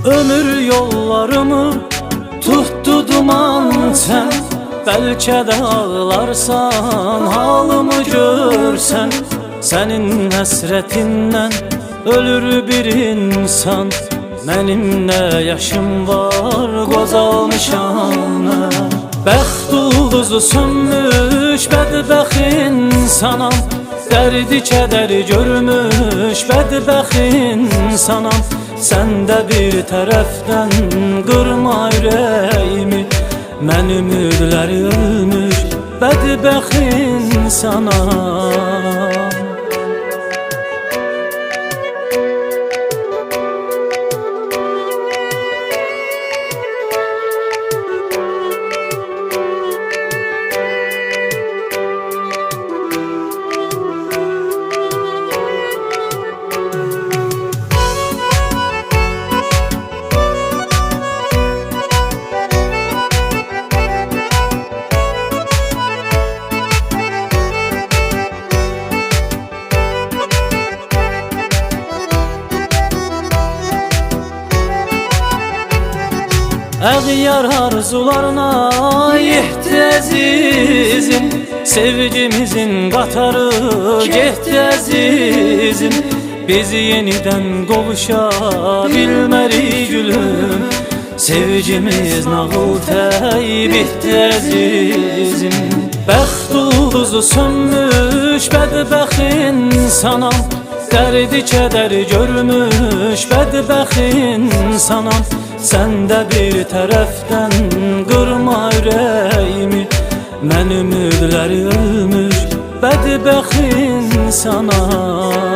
Ömür yollarımı tuttu duman sen. Belki de ağlarsan, halımı görsen. Senin hasretinden ölür bir insan. Benim ne yaşım var, qozalmışam. Bəxt ulduzu sönmüş bədbəxt insanam. Dərdi kədəri görmüş bədbəxt insanam. Sən də bir tərəfdən qırma ürəyimi. Mən ümidləri ölmüş bədbəxt insanam. Əğyar arzularına yetdi əzizim. Sevgimizin qatarı getdi əzizim. Biz yenidən qovuşa bilmərik gülüm. Sevgimiz nağıl təy bitdi əzizim. Bəxt ulduzu sönmüş bədbəxt insanam. Dərdi kədəri görmüş bədbəxt insanam. Sən də bir tərəfdən qırma ürəyimi. Mən ümidləri ölmüş bədbəxt insanam.